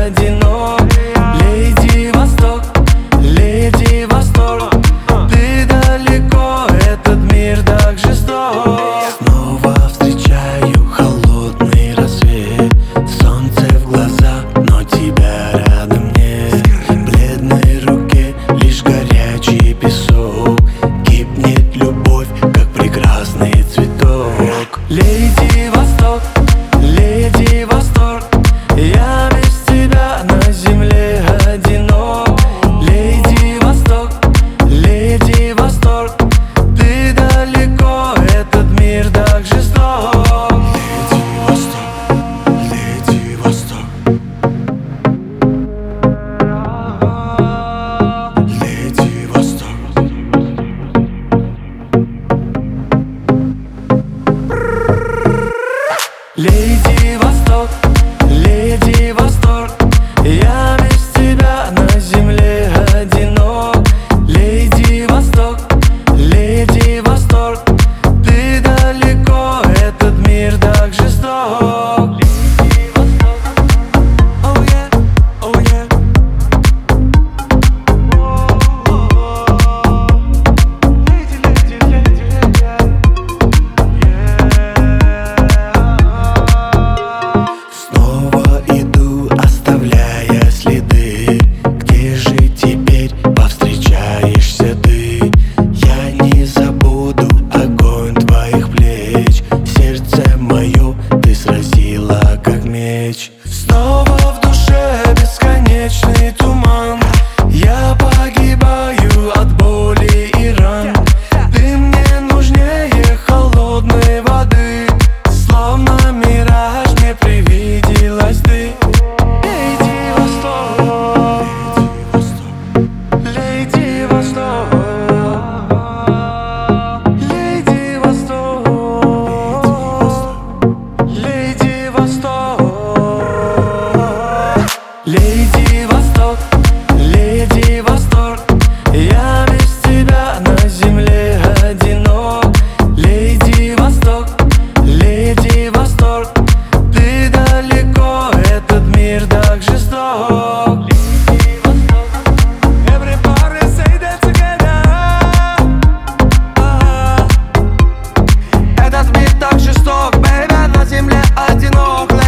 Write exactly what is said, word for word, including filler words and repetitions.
одинок. Леди Восток, леди Восторг, ты далеко, этот мир так жесток. Снова встречаю холодный рассвет, солнце в глаза, но тебя рядом нет. В бледной руке лишь горячий песок, кипнет любовь, как прекрасный цветок. Леди Восток, леди Восторг, я без тебя на земле одинок. Леди Восток, леди Восторг, ты далеко, этот мир так жесток. Леди Восток, леди Восток, леди Восток, леди Восторг, я без тебя на земле одинок. Леди Восток, леди Восторг, ты далеко, этот мир так жесток. Oh yeah, oh yeah. Lady, lady, lady, yeah. Снова иду, оставляя следы. Где же теперь повстречаешься ты? Я не забуду огонь твоих плеч, сердце мое ты сразила как меч. Снова в душе бесконечный туман, я погибаю от боли и ран. Ты мне нужнее холодной воды, словно мираж мне привиделась ты. Леди Восток, леди Восток, леди Восток, леди Восток, леди Восток, леди Восторг, я без тебя на земле одинок. Леди Восток, леди Восторг, ты далеко, этот мир так жесток. Everybody say that together. Этот мир так жесток, baby, на земле одинок.